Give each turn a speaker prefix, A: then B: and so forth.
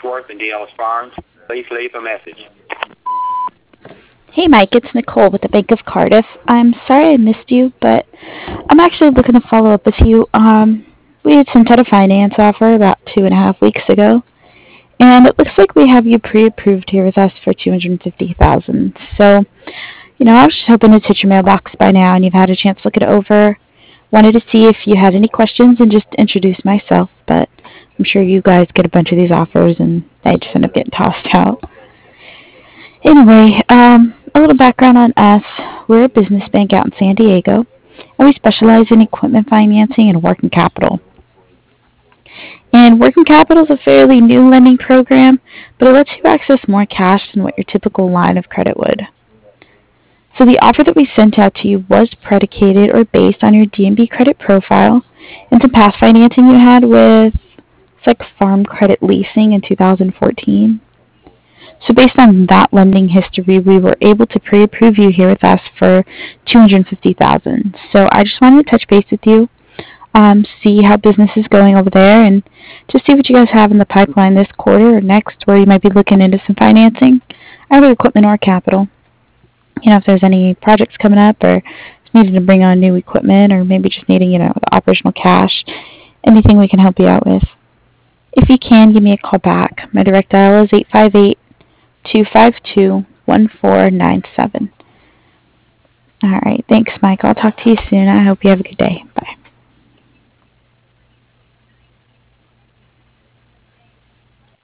A: Schwartz in Dallas Farms. Please leave a message.
B: Hey Mike, it's Nicole with the Bank of Cardiff. I'm sorry I missed you, but I'm actually looking to follow up with you. We had sent out a finance offer about 2.5 weeks ago, and it looks like we have you pre-approved here with us for 250,000. So, I was just hoping it's hit your mailbox by now, and you've had a chance to look it over. Wanted to see if you had any questions and just introduce myself, but I'm sure you guys get a bunch of these offers, and they just end up getting tossed out. Anyway, a little background on us. We're a business bank out in San Diego, and we specialize in equipment financing and working capital. And working capital is a fairly new lending program, but it lets you access more cash than what your typical line of credit would. So the offer that we sent out to you was predicated or based on your DNB credit profile and some past financing you had with, it's like Farm Credit Leasing in 2014. So based on that lending history, we were able to pre-approve you here with us for 250,000. So I just wanted to touch base with you, see how business is going over there, and just see what you guys have in the pipeline this quarter or next, where you might be looking into some financing, either equipment or capital. If there's any projects coming up or just needing to bring on new equipment or maybe just needing, the operational cash, anything we can help you out with. If you can, give me a call back. My direct dial is 858-252-1497. All right, thanks, Mike. I'll talk to you soon. I hope you have a good day. Bye.